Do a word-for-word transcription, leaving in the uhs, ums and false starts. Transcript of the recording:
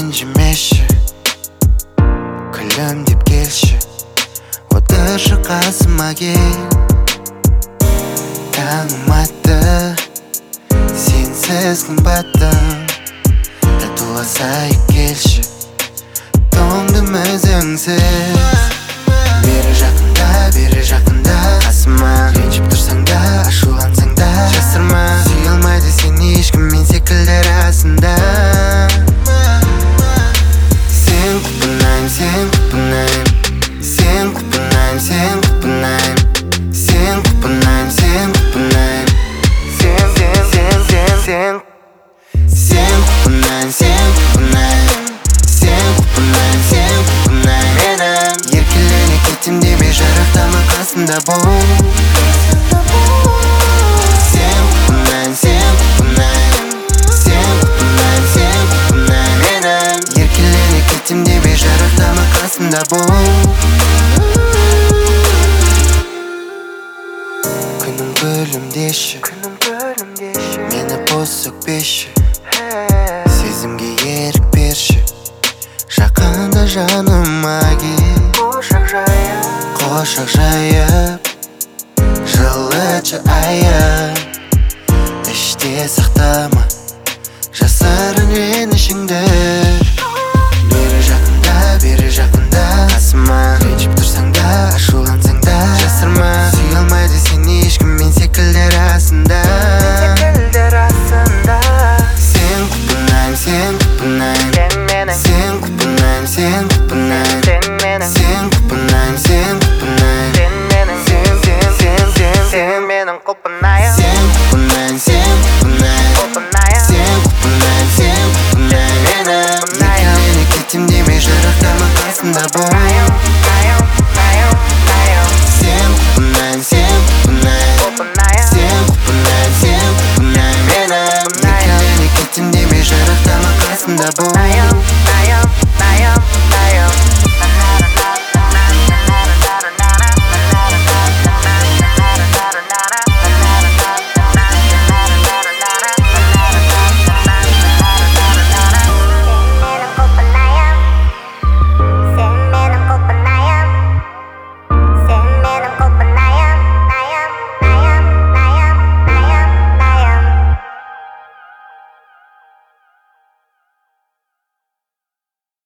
ренжімеші, күлімдеп келші, отыршы қасыма кел. Таңым атты, сенсіз қымбаттым, татуласайық келші, тоңдым өзіңсіз. Бері жақында, бері жақында қасыма, ренжіп тұрсаң да, ашулансаң да жасырма. Сүйе алмайды сені ешкім, мен секілді расында. Сен құлпынайым, сен құлпынайым, сен құлпынайым, сен құлпынайым, сен құлпынайым, сен құлпынайым, сен, сен, сен, сен, сен, сен құлпынайым, сен құлпынайым, сен құлпынайым, сен құлпынайым. Менің еркелене кетем деме, жарықтама қасымда бол. Сен құлпынайым, сен құлпынайым, сен құлпынайым, сен құлпынайым. Менің еркелене кетем деме, жарықтама қасымда бол. Күнім күлімдеші, мені бос өкпеші, сезімге ерік берші, жақында жаныма кел. Қошақ жайып, жылытшы айып, іште сақтама жасырын ренішіңді. Бері жақында, бері жақында қасыма, ренжіп тұрсаң да, ашулансаң да жасырма. Сүйе алмайды сені ешкім, мен секілді расында. Сен құлпынайым, сен құлпынайым, сен құлпынайым, сен құлпынайым, сен құлпынайым, сен құлпынайым, сен, сен, сен, сен, сен менің құлпынайым. Сен құлпынайым, сен құлпынайым, сен құлпынайым, сен құлпынайым. Менің еркелене кетем деме, жарықтама қасымда бол. Сен құлпынайым, сен құлпынайым, сен құлпынайым, сен құлпынайым. Менің еркелене кетем деме, жарықтама қасымда бол.